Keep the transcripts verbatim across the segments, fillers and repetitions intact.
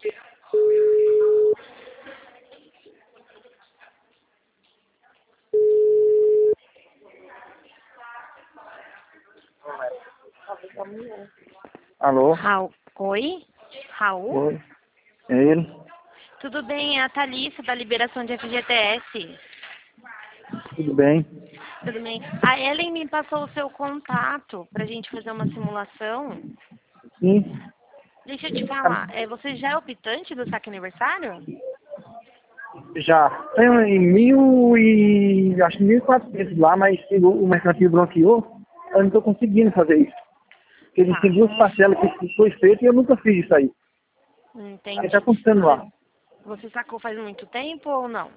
Alô? Raul. Oi? Raul? Oi. É ele? Tudo bem? É a Thalissa da liberação de F G T S. Tudo bem? Tudo bem? A Ellen me passou o seu contato pra gente fazer uma simulação. Sim. Deixa eu te falar, é, você já é optante do saque aniversário? Já. Tem em mil e... acho que mil e quatrocentos lá, mas o, o mercantil bloqueou. Eu não estou conseguindo fazer isso. Porque eles Tá, têm duas parcelas que foi feito e eu nunca fiz isso aí. Aí entendi. tá custando lá. Você, você sacou faz muito tempo ou não?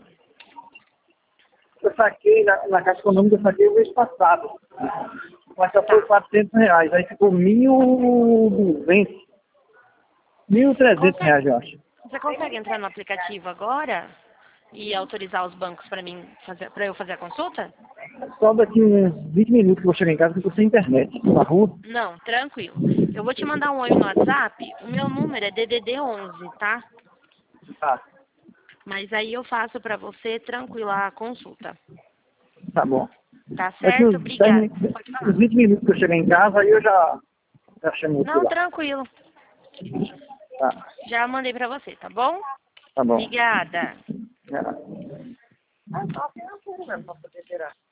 Eu saquei na, na Caixa Econômica, eu saquei o mês passado. Mas só foi Tá. quatrocentos reais. Aí ficou mil e duzentos. Mil e trezentos Consegue, reais, eu acho. você consegue entrar no aplicativo agora e autorizar os bancos para mim fazer, para eu fazer a consulta? Só daqui uns vinte minutos que eu vou chegar em casa que eu tô sem internet. Na rua? Não, tranquilo. Eu vou te mandar um oi no WhatsApp. O meu número é D D D onze, tá? Tá. Mas aí eu faço pra você tranquila a consulta. Tá bom. Tá Daqui certo? uns, dez, Obrigada. min- Pode falar. uns vinte minutos que eu chegar em casa, aí eu já, já chamo você Não, lá. tranquilo. Tá, Já mandei pra você, tá bom? tá bom. Obrigada. Já. Ah, tá financeiro mesmo, pra poder tirar.